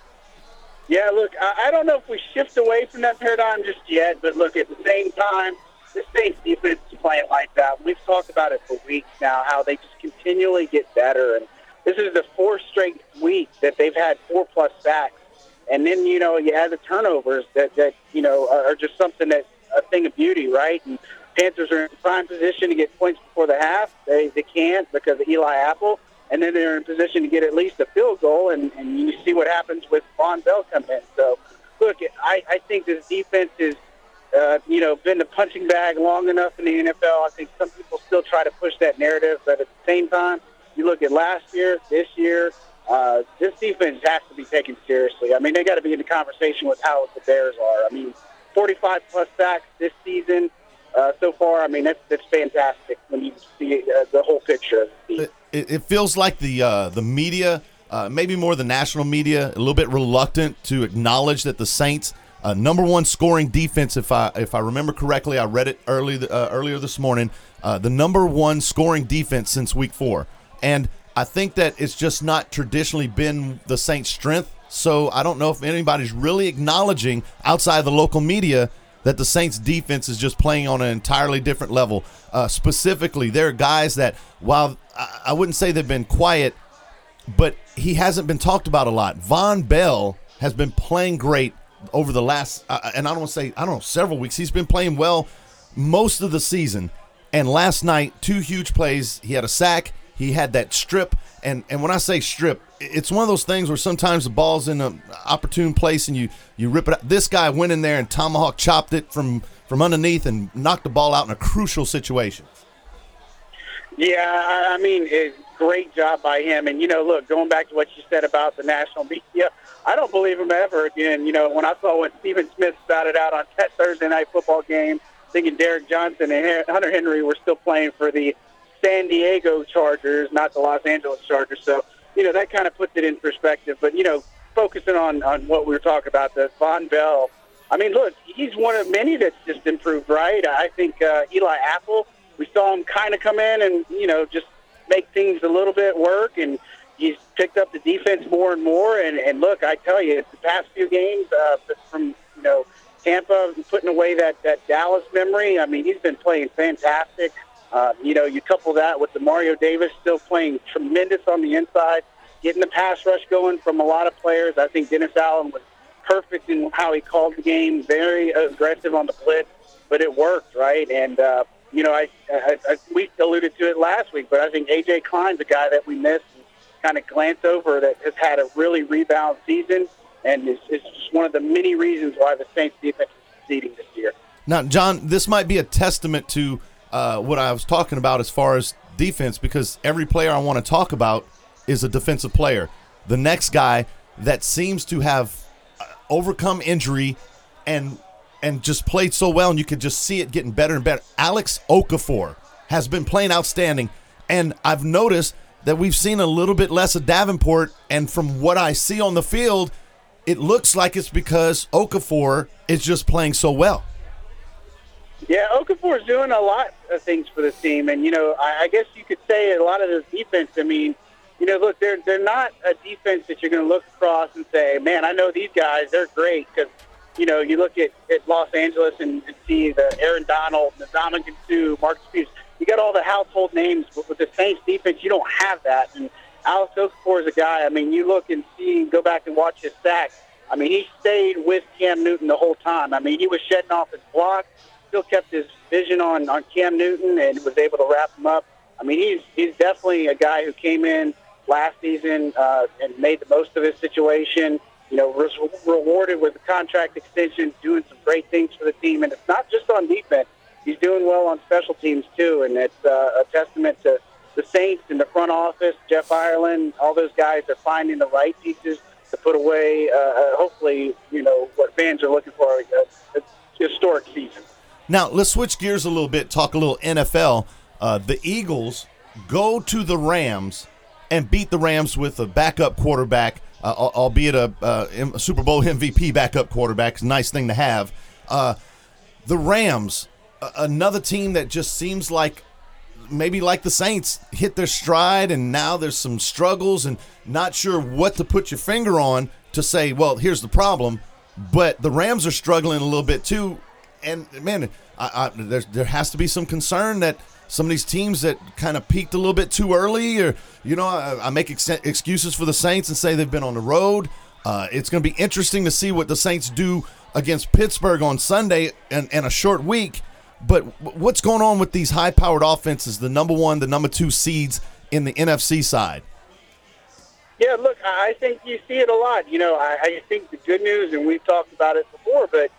Yeah, look, I, I don't know if we shift away from that paradigm just yet, but look, at the same time, the Saints defense is playing like that. We've talked about it for weeks now, how they just continually get better. And this is the fourth straight week that they've had four-plus sacks. And then, you know, you add the turnovers that, that you know, are, are just something that, a thing of beauty, right? And Panthers are in prime position to get points before the half. They they can't because of Eli Apple. And then they're in position to get at least a field goal, and, and you see what happens with Von Bell coming in. So, look, I, I think this defense is uh, you know, been the punching bag long enough in the N F L. I think some people still try to push that narrative, but at the same time, you look at last year, this year, uh, this defense has to be taken seriously. I mean, they got to be in the conversation with how the Bears are. I mean, forty-five plus sacks this season uh, so far. I mean, that's that's fantastic when you see uh, the whole picture of the team. It, it feels like the uh, the media, uh, maybe more the national media, a little bit reluctant to acknowledge that the Saints, uh, number one scoring defense, if I if I remember correctly, I read it early uh, earlier this morning, uh, the number one scoring defense since week four. And I think that it's just not traditionally been the Saints' strength. So I don't know if anybody's really acknowledging outside of the local media that the Saints' defense is just playing on an entirely different level. Uh, specifically, there are guys that, while I, I wouldn't say they've been quiet, but he hasn't been talked about a lot. Von Bell has been playing great over the last, uh, and I don't want to say, I don't know, several weeks. He's been playing well most of the season. And last night, two huge plays. He had a sack. He had that strip, and, and when I say strip, it's one of those things where sometimes the ball's in an opportune place and you, you rip it out. This guy went in there and tomahawk chopped it from, from underneath and knocked the ball out in a crucial situation. Yeah, I mean, it, great job by him. And, you know, look, going back to what you said about the national media, I don't believe him ever again. You know, when I saw when Stephen Smith spouted out on that Thursday night football game, thinking Derek Johnson and Hunter Henry were still playing for the San Diego Chargers, not the Los Angeles Chargers. So, you know, that kind of puts it in perspective. But, you know, focusing on, on what we were talking about, the Von Bell, I mean, look, he's one of many that's just improved, right? I think uh, Eli Apple, we saw him kind of come in and, you know, just make things a little bit work, and he's picked up the defense more and more. And, and look, I tell you, the past few games uh, from, you know, Tampa putting away that, that Dallas memory, I mean, he's been playing fantastic. Uh, you know, you couple that with the Mario Davis still playing tremendous on the inside, getting the pass rush going from a lot of players. I think Dennis Allen was perfect in how he called the game, very aggressive on the blitz, but it worked, right? And, uh, you know, I, I, I we alluded to it last week, but I think A J Klein's a guy that we missed and kind of glance over that has had a really rebound season, and is, is just one of the many reasons why the Saints defense is succeeding this year. Now, John, this might be a testament to Uh, what I was talking about as far as defense, because every player I want to talk about is a defensive player. The next guy that seems to have uh, overcome injury and and just played so well, and you could just see it getting better and better. Alex Okafor has been playing outstanding, and I've noticed that we've seen a little bit less of Davenport, and from what I see on the field, it looks like it's because Okafor is just playing so well. Yeah, Okafor is doing a lot of things for the team, and you know, I, I guess you could say a lot of this defense. I mean, you know, look, they're they're not a defense that you're going to look across and say, "Man, I know these guys; they're great." Because you know, you look at, at Los Angeles and, and see the Aaron Donald, the Ndamukong Suh, Marcus Peters. You got all the household names, but with the Saints defense, you don't have that. And Alex Okafor is a guy. I mean, you look and see, go back and watch his sack. I mean, he stayed with Cam Newton the whole time. I mean, he was shedding off his block. Still kept his vision on, on Cam Newton and was able to wrap him up. I mean, he's he's definitely a guy who came in last season uh, and made the most of his situation. You know, was rewarded with a contract extension, doing some great things for the team. And it's not just on defense. He's doing well on special teams, too. And it's uh, a testament to the Saints and the front office, Jeff Ireland, all those guys are finding the right pieces to put away, uh, hopefully, you know, what fans are looking for, a, a historic season. Now, let's switch gears a little bit, talk a little N F L. Uh, the Eagles go to the Rams and beat the Rams with a backup quarterback, uh, albeit a, uh, a Super Bowl M V P backup quarterback. It's a nice thing to have. Uh, the Rams, uh, another team that just seems like maybe like the Saints, hit their stride, and now there's some struggles and not sure what to put your finger on to say, well, here's the problem. But the Rams are struggling a little bit too. And, man, I, I, there, there has to be some concern that some of these teams that kind of peaked a little bit too early, or, you know, I, I make ex- excuses for the Saints and say they've been on the road. Uh, it's going to be interesting to see what the Saints do against Pittsburgh on Sunday and, and a short week. But what's going on with these high-powered offenses, the number one, the number two seeds in the N F C side? Yeah, look, I think you see it a lot. You know, I, I think the good news, and we've talked about it before, but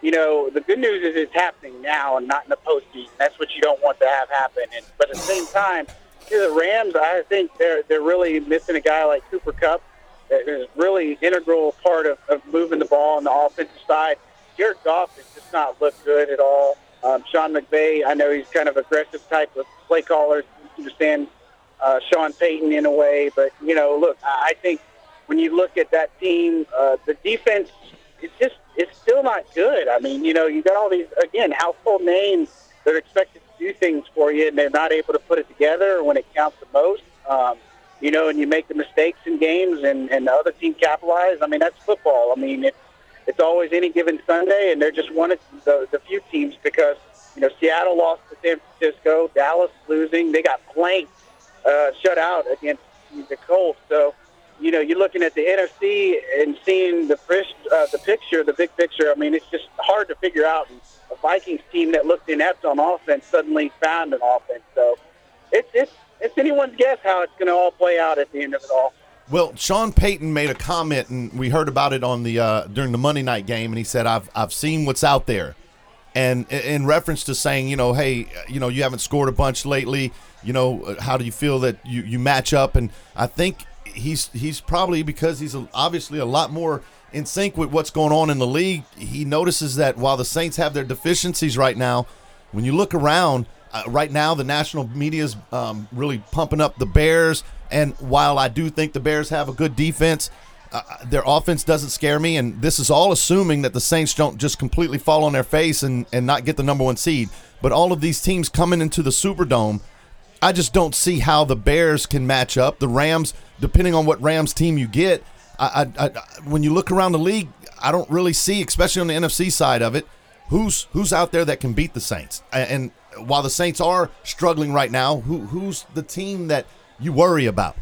you know, the good news is it's happening now and not in the postseason. That's what you don't want to have happen. And, but at the same time, you know, the Rams, I think they're they're really missing a guy like Cooper Kupp. That is really integral part of, of moving the ball on the offensive side. Jared Goff has just not looked good at all. Um, Sean McVay, I know he's kind of aggressive type of play caller. You understand uh, Sean Payton in a way. But, you know, look, I I think when you look at that team, uh, the defense, it's just it's still not good. I mean, you know, you got all these, again, household names that are expected to do things for you, and they're not able to put it together when it counts the most. Um, you know, and you make the mistakes in games, and, and the other team capitalize. I mean, that's football. I mean, it's it's always any given Sunday, and they're just one of the, the few teams because, you know, Seattle lost to San Francisco, Dallas losing. They got blanked, uh, shut out against the Colts. So, you know, you're looking at the N F C and seeing the uh, the picture, the big picture. I mean, it's just hard to figure out. And a Vikings team that looked inept on offense suddenly found an offense. So it's it's it's anyone's guess how it's going to all play out at the end of it all. Well, Sean Payton made a comment, and we heard about it on the uh, during the Monday night game, and he said, "I've I've seen what's out there," and in reference to saying, you know, hey, you know, you haven't scored a bunch lately. You know, how do you feel that you, you match up? And I think he's he's probably, because he's obviously a lot more in sync with what's going on in the league. He notices that while the Saints have their deficiencies right now, when you look around uh, right now, the national media is um, really pumping up the Bears. And while I do think the Bears have a good defense, uh, their offense doesn't scare me. And this is all assuming that the Saints don't just completely fall on their face and, and not get the number one seed. But all of these teams coming into the Superdome, I just don't see how the Bears can match up. The Rams, depending on what Rams team you get, I, I, I, when you look around the league, I don't really see, especially on the N F C side of it, who's who's out there that can beat the Saints. And while the Saints are struggling right now, who who's the team that you worry about?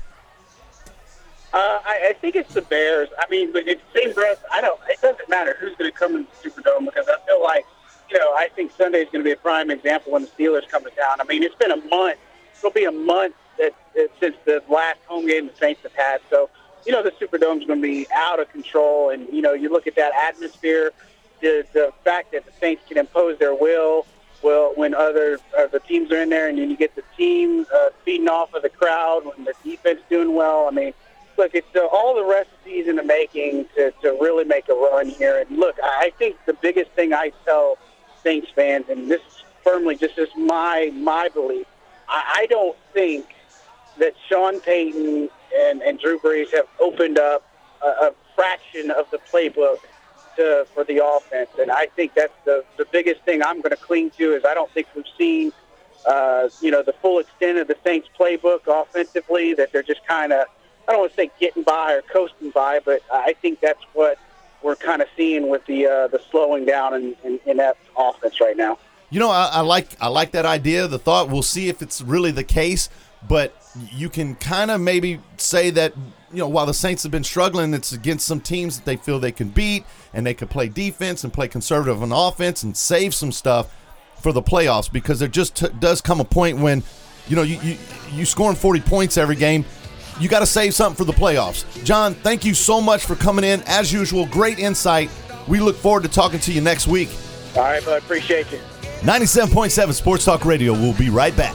Uh, I, I think it's the Bears. I mean, but in the same breath, I don't. It doesn't matter who's going to come in the Superdome, because I feel like, you know, I think Sunday is going to be a prime example when the Steelers come to town. I mean, it's been a month. It'll be a month that, that since the last home game the Saints have had. So, you know, the Superdome is going to be out of control. And, you know, you look at that atmosphere, the the fact that the Saints can impose their will, well, when other uh, the teams are in there, and then you get the team uh, feeding off of the crowd when the defense doing well. I mean, look, it's uh, all the recipes in the making to, to really make a run here. And look, I think the biggest thing I tell Saints fans, and this is firmly just is my my belief, I, I don't think that Sean Payton and, and Drew Brees have opened up a, a fraction of the playbook to, for the offense. And I think that's the, the biggest thing I'm going to cling to is I don't think we've seen, uh, you know, the full extent of the Saints playbook offensively, that they're just kind of, I don't want to say getting by or coasting by, but I think that's what we're kind of seeing with the uh, the slowing down in, in, in that offense right now. You know, I, I like I like that idea, the thought. We'll see if it's really the case, but you can kind of maybe say that, you know, while the Saints have been struggling, it's against some teams that they feel they can beat, and they can play defense and play conservative on offense and save some stuff for the playoffs, because there just t- does come a point when, you know, you, you, you scoring forty points every game, you got to save something for the playoffs. John, thank you so much for coming in. As usual, great insight. We look forward to talking to you next week. All right, bud. Appreciate you. ninety-seven point seven Sports Talk Radio. We'll be right back.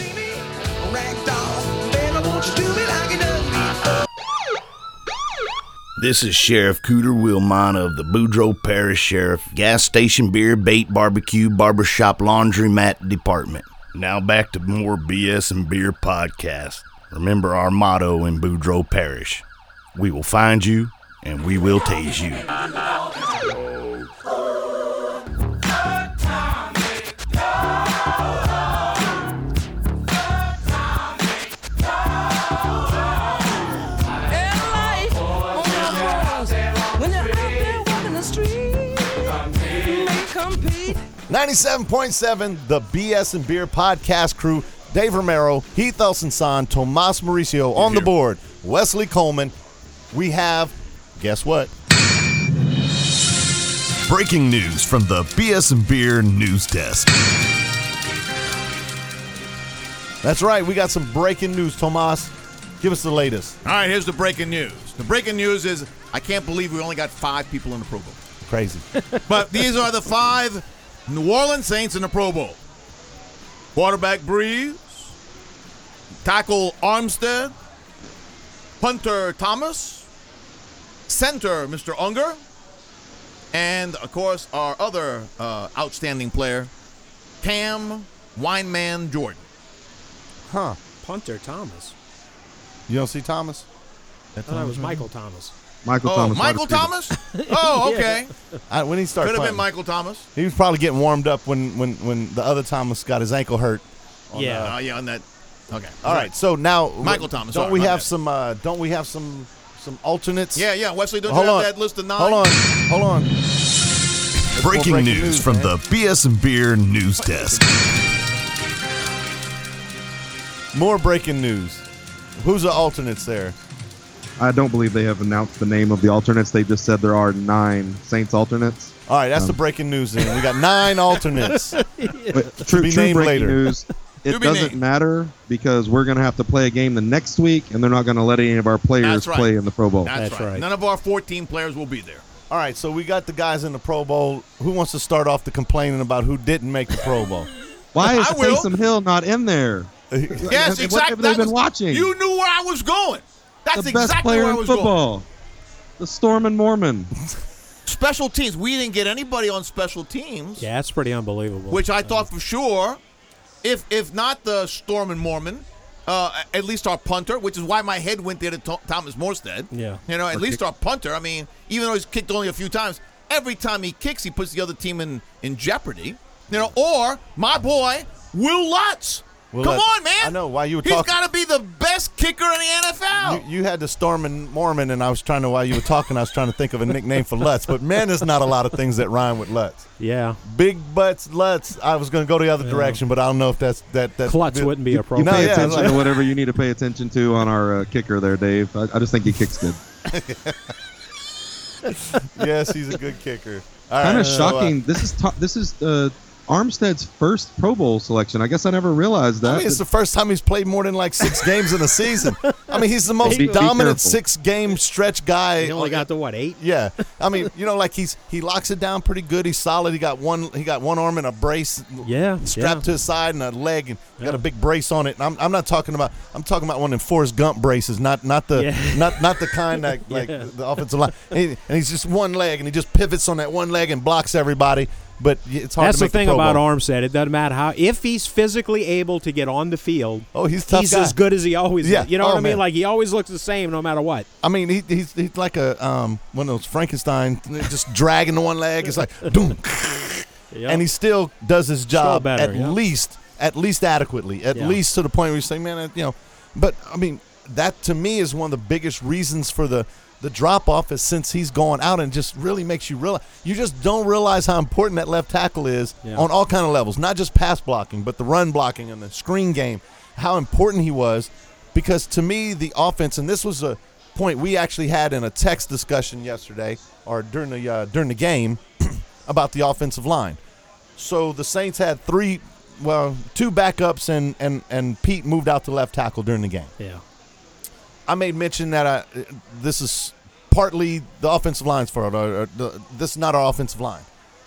This is Sheriff Cooter Wilmana of the Boudreaux Parish Sheriff Gas Station Beer, Bait, Barbecue, Barbershop, Laundromat Department. Now back to more B S and Beer podcast. Remember our motto in Boudreaux Parish: we will find you and we will tase you. ninety-seven point seven, the B S and Beer podcast crew. Dave Romero, Heath Elson-Son, Tomas Mauricio on the board, Wesley Coleman. We have, guess what? Breaking news from the B S and Beer news desk. That's right, we got some breaking news. Tomas, give us the latest. All right, here's the breaking news. The breaking news is I can't believe we only got five people in the Pro Bowl. Crazy. But these are the five New Orleans Saints in the Pro Bowl. Quarterback Breeze, tackle Armstead, punter Thomas, center Mister Unger, and, of course, our other uh, outstanding player, Cam Wineman Jordan. Huh. Punter Thomas. You don't see Thomas? I thought it was Michael Thomas. Michael oh, Thomas. Michael Thomas? Oh, okay. I, when he started Could have playing, been Michael Thomas. he was probably getting warmed up when, when, when the other Thomas got his ankle hurt. on Yeah. the- Oh, yeah, on that. Okay. all right. So now, Michael Thomas, Don't sorry, we my have bad. some? Uh, don't we have some some alternates? Yeah, yeah. Wesley, don't Hold you have on. that list of nine? Hold on. Hold on. Breaking, breaking news, news, from man. the B S and Beer news desk. More breaking news. Who's the alternates there? I don't believe they have announced the name of the alternates. They just said there are nine Saints alternates. All right, that's Um, the breaking news. Then we got nine alternates. But To true, be true named breaking later. news. It To be doesn't named. matter because we're going to have to play a game the next week, and they're not going to let any of our players That's right. play in the Pro Bowl. That's, That's right. right. None of our fourteen players will be there. All right, so we got the guys in the Pro Bowl. Who wants to start off the complaining about who didn't make the Pro Bowl? Why is I will. Taysom Hill not in there? Yes, What exactly. have they That been was- watching? You knew where I was going. That's the exactly best player where I in was going. football, the Storm and Mormon. Special teams. We didn't get anybody on special teams, Yeah, that's pretty unbelievable. which I thought for sure, if if not the Storm and Mormon, uh, at least our punter, which is why my head went there to Th- Thomas Morstead. Yeah. You know, at least our punter. I mean, even though he's kicked only a few times, every time he kicks, he puts the other team in, in jeopardy. You know, or my boy, Will Lutz. Will Come Lutz. on, man. I know why you were He's talking. got to be the best kicker in the N F L. You, you had the Storm and Mormon, and I was trying to, while you were talking, I was trying to think of a nickname for Lutz. But man, there's not a lot of things that rhyme with Lutz. yeah. Big Butts Lutz. I was going to go the other Yeah. direction, but I don't know if that's that. That's Klutz wouldn't be You appropriate. pay yeah, attention like- to whatever you need to pay attention to on our uh, kicker there, Dave. I, I just think he kicks good. Yes, he's a good kicker. All Kind right, of so, uh, shocking. This is to- this is uh, Armstead's first Pro Bowl selection. I guess I never realized that. I mean, it's the first time he's played more than like six games in a season. I mean, he's the most Be- be dominant careful. six-game stretch guy. He only got to what, eight? Yeah, I mean, you know, like he's he locks it down pretty good. He's solid. He got one. He got one arm in a brace, Yeah. strapped yeah. to his side, and a leg, and got Yeah. a big brace on it. And I'm, I'm not talking about. I'm talking about one of them Forrest Gump braces, not not the Yeah. not not the kind that like Yeah. the offensive line. And, he- and he's just one leg, and he just pivots on that one leg and blocks everybody. But it's hard That's to the make thing the Pro about Bowl. Armstead. It doesn't matter how. If he's physically able to get on the field, Oh, he's a tough he's guy. as good as he always Yeah. is. You know Oh, what I mean? man. Like, he always looks the same no matter what. I mean, he, he's he's like a um one of those Frankenstein, just dragging the one leg. It's like boom, Yep. and he still does his job better, at yeah. least at least adequately, at Yeah. least to the point where you say, man, uh, you know. But I mean, that to me is one of the biggest reasons for the the drop off is since he's gone out and just really makes you realize you just don't realize how important that left tackle is Yeah. on all kind of levels, not just pass blocking, but the run blocking and the screen game. How important he was, because to me the offense, and this was a point we actually had in a text discussion yesterday or during the uh, during the game about the offensive line. So the Saints had three, well, two backups, and and and Pete moved out to left tackle during the game. Yeah. I made mention that I, this is partly the offensive line's fault. Or, or the, this is not our offensive line.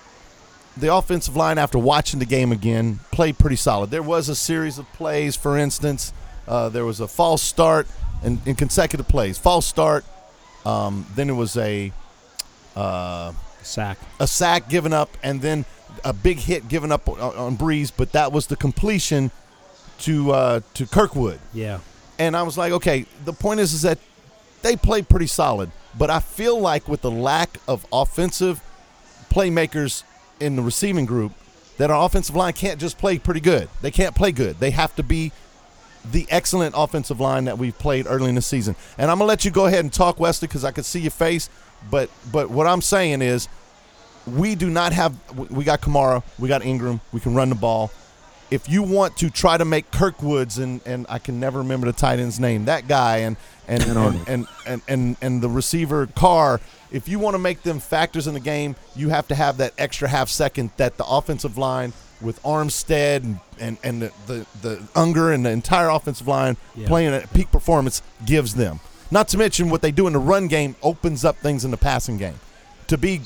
The offensive line, after watching the game again, played pretty solid. There was a series of plays, for instance, uh, there was a false start in, in consecutive plays. False start, um, then it was a uh, Sack. a sack given up, and then a big hit given up on, on Breeze, but that was the completion to uh, to Kirkwood. Yeah. And I was like, okay, the point is is that they played pretty solid, but I feel like with the lack of offensive playmakers in the receiving group, that our offensive line can't just play pretty good. They can't play good. They have to be the excellent offensive line that we've played early in the season. And I'm going to let you go ahead and talk, Wesley, because I can see your face. But but what I'm saying is we do not have – we got Kamara, we got Ingram, we can run the ball. If you want to try to make Kirkwoods and, and I can never remember the tight end's name, that guy and and and, and, and, and, and, and the receiver Carr, if you want to make them factors in the game, you have to have that extra half second that the offensive line with Armstead and, and, and the, the, the Unger and the entire offensive line Yeah. playing at peak performance gives them. Not to mention what they do in the run game opens up things in the passing game. To be So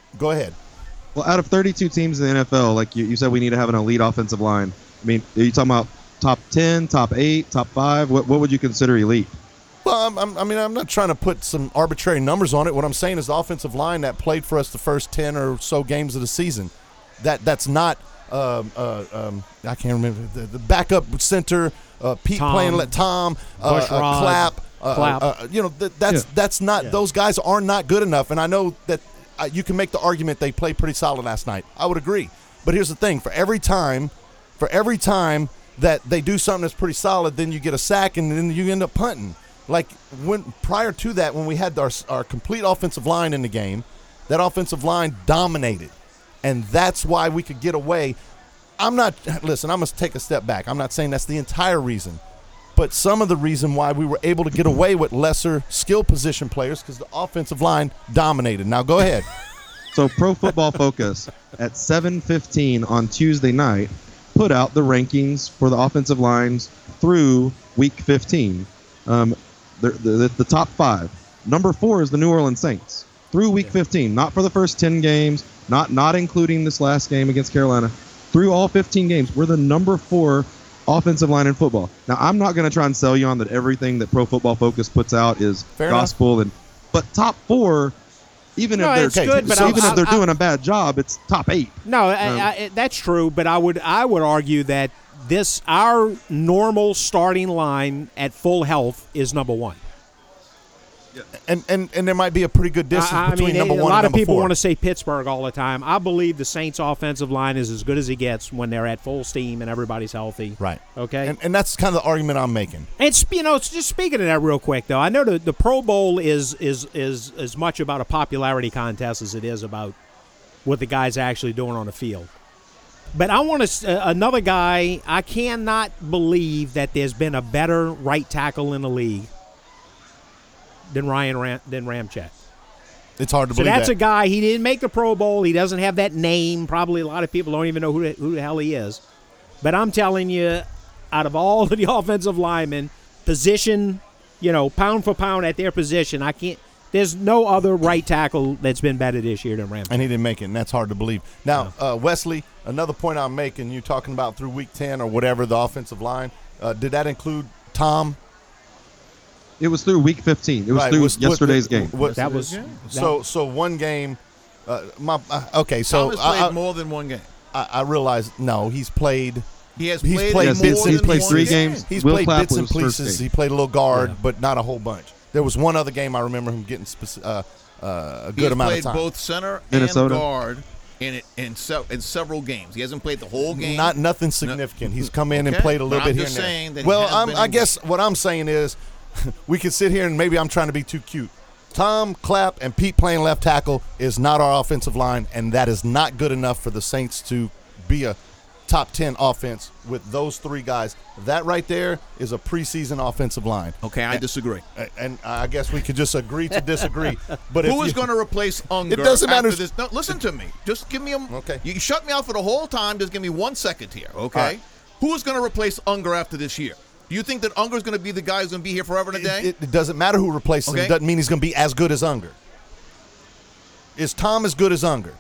Go ahead. Well, out of thirty-two teams in the N F L, like you, you said, we need to have an elite offensive line. I mean, are you talking about top ten, top eight, top five? What what would you consider elite? Well, I'm, I'm, I mean, I'm not trying to put some arbitrary numbers on it. What I'm saying is the offensive line that played for us the first ten or so games of the season, that that's not um, uh, um, I can't remember the, the backup center, uh, Pete Tom, playing let Tom, uh, Bushrod, uh, Clapp, uh, Clapp. Uh, you know, th- that's Yeah. that's not Yeah. those guys are not good enough. And I know that uh, you can make the argument they played pretty solid last night. I would agree. But here's the thing: for every time, for every time that they do something that's pretty solid, then you get a sack and then you end up punting. Like when prior to that, when we had our our complete offensive line in the game, that offensive line dominated, and that's why we could get away. I'm not listen. I'm gonna take a step back. I'm not saying that's the entire reason, but some of the reason why we were able to get away with lesser skill position players because the offensive line dominated. Now go ahead. So Pro Football Focus at seven fifteen on Tuesday night put out the rankings for the offensive lines through week fifteen. Um, the, the, the top five. Number four is the New Orleans Saints through week fifteen, not for the first ten games, not not including this last game against Carolina. Through all fifteen games, we're the number four offensive line in football. Now, I'm not going to try and sell you on that everything that Pro Football Focus puts out is Fair gospel, and but top four, even No, if it's they're good, but so I- even I- if they're I- doing a bad job, it's top eight. No, I, Um, I, that's true, but I would I would argue that this our normal starting line at full health is number one. And and and there might be a pretty good distance I, I between mean, number a one lot and of number people four. want to say Pittsburgh all the time. I believe the Saints' offensive line is as good as it gets when they're at full steam and everybody's healthy. Right. Okay. And, and that's kind of the argument I'm making. And sp- you know, it's just speaking of that real quick though, I know the, the Pro Bowl is is is as much about a popularity contest as it is about what the guys are actually doing on the field. But I want to uh, another guy. I cannot believe that there's been a better right tackle in the league than Ryan Ram- than Ramczyk. It's hard to So believe that's that. a guy. He didn't make the Pro Bowl. He doesn't have that name. Probably a lot of people don't even know who the, who the hell he is. But I'm telling you, out of all of the offensive linemen, position, you know, pound for pound at their position, I can't. There's no other right tackle that's been better this year than Ramczyk. And he didn't make it, and that's hard to believe. Now, uh, Wesley, another point I'm making, you talking about through week ten or whatever, the offensive line, uh, did that include Tom? It was through week fifteen. It was Right, through was- yesterday's what- game. what- That was So so one game, uh, my uh, okay, so Tom has played I, I, more than one game. I, I realize, no, he's played He has He's played, played Yes, more he's- than he's played one three game. games. He's Will played Clapp bits and was first pieces. game. He played a little guard, Yeah. but not a whole bunch. There was one other game I remember him getting speci- uh, uh, a He good has amount played of time. both center Minnesota. and guard in it in, se- in several games. He hasn't played the whole game. Not nothing significant. He's come in and Okay, played a little but I'm bit here just and there. saying that he well, has I'm, been I in- guess what I'm saying is we can sit here and maybe I'm trying to be too cute. Tom, Clapp, and Pete playing left tackle is not our offensive line, and that is not good enough for the Saints to be a top ten offense with those three guys. That right there is a preseason offensive line. Okay, I disagree. And, and I guess we could just agree to disagree. But if Who is you- going to replace Unger? It doesn't matter. After this? No, listen to me. Just give me a. Okay. You shut me out for the whole time. Just give me one second here. Okay. All right. Who is going to replace Unger after this year? Do you think that Unger is going to be the guy who's going to be here forever and a day? It, it doesn't matter who replaces him. Okay. It doesn't mean he's going to be as good as Unger. Is Tom as good as Unger?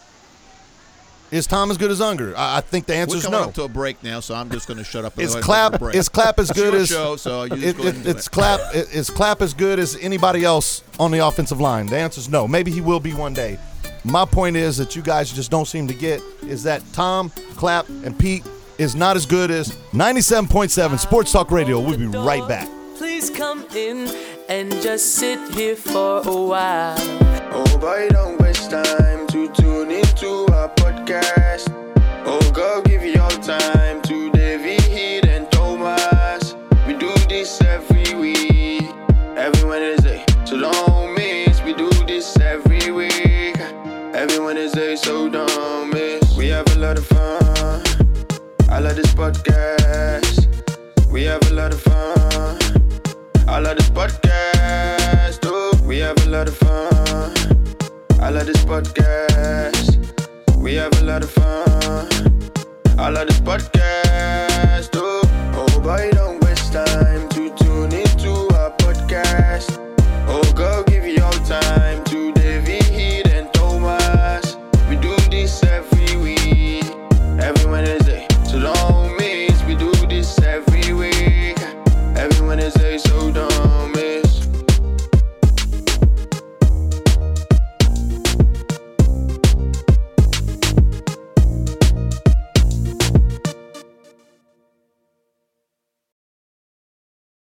Is Tom as good as Unger? I, I think the answer We're is coming no. up to a break now, so I'm just going to shut up. Is Otherwise, Clapp we'll break. is Clapp as It's good your as show, so you just it- go ahead it- and do it's it. Clapp is Clapp as good as anybody else on the offensive line? The answer is no. Maybe he will be one day. My point is that you guys just don't seem to get is that Tom, Clapp, and Pete is not as good as ninety-seven point seven Sports Talk Radio. We'll be right back. Please come in and just sit here for a while. Oh boy, don't waste time to tune into our podcast. Oh girl, give your time to David Heat and Thomas. We do this every week, every Wednesday, so don't miss. We do this every week, every Wednesday, so don't miss. We have a lot of fun. I love this podcast. We have a lot of fun. I love this podcast. Oh, we have a lot of fun. I love this podcast. We have a lot of fun. I love this podcast. Oh, oh boy, don't waste time to tune into our podcast. Oh girl,